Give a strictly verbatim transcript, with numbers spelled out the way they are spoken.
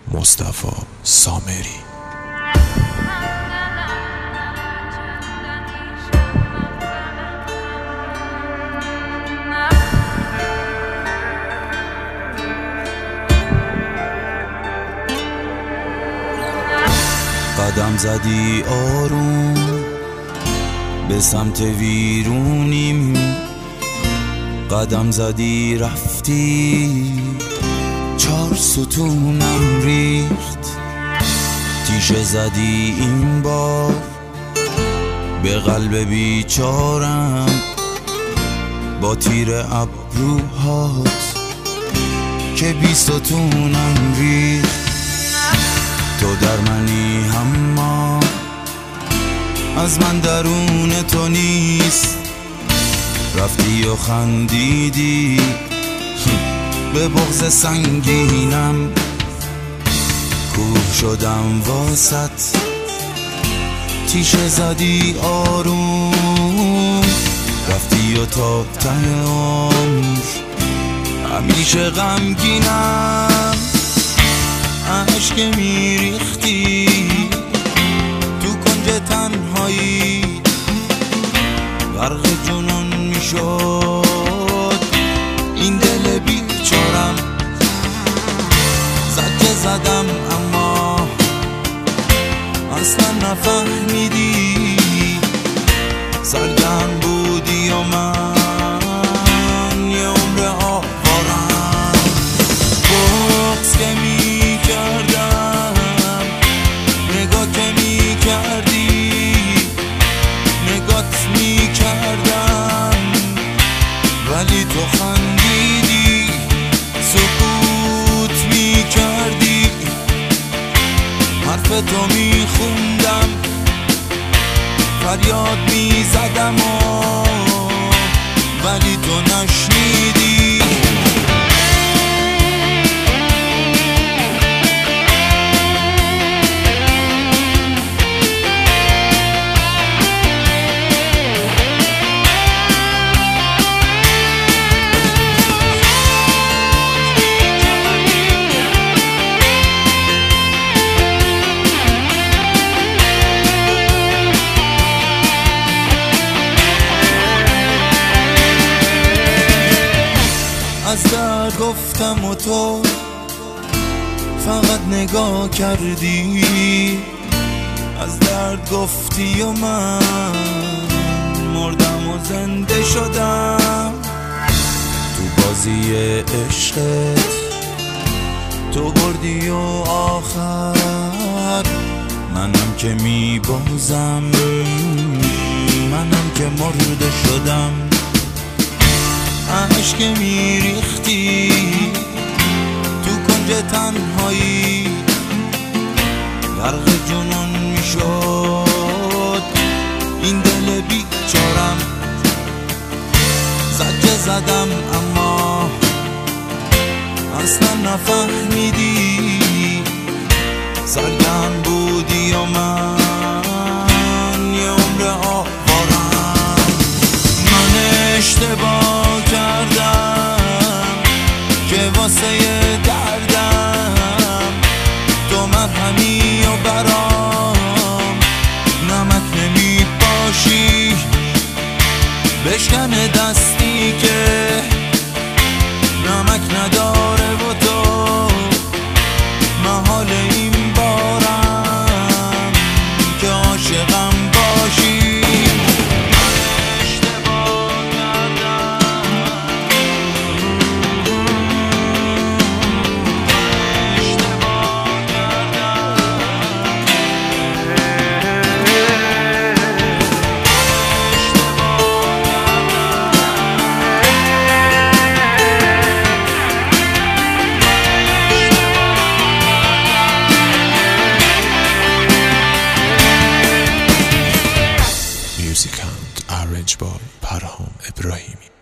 مصطفی سامری. قدم زدی آروم به سمت ویرونیم، قدم زدی رفتی چار ستونم ریخت، تیشه زدی این بار به قلب بیچارم با تیر ابروهات که بی ستونم ریخت. تو در منی اما از من درون تو نیست، رفتی و خندیدی به بغض سنگینم، کوه شدم واسط تیشه زدی آروم، رفتی و تا ته عمر همیشه غمگینم. عشق میریختی تو کنج تنهایی، غرق جنون میشد این دل بیچارم. زجه زدم اما اصلا نفهمیدی، سرگرم بودی و من یه عمر آوارم. بغض که می کردم، نگاه که می کردی، نگات می کردم ولی تو خندیدی، سکوت می کردی، حرف تو می خوندم، فریاد می زدم ولی تو نشنیدی. از درد گفتم و تو فقط نگاه کردی، از درد گفتی و من مردم و زنده شدم. تو بازی عشقت تو بردی و آخر منم که می بازم، منم که مرده شدم. عشق میریختی تو کنج تنهایی، غرق جنون میشد این دل بیچارم. زجه زدم اما اصلا نفهمیدی، سرگرم بودی و من یه عمر آوارم. من اشتباه کردم که واسه دردم تو مرهمی و برام نمک نمی باشی، بشکن دستی که نمک نداره و تو محال این بارم که عاشقم باشی. Music and arranged by Parham Ibrahimi.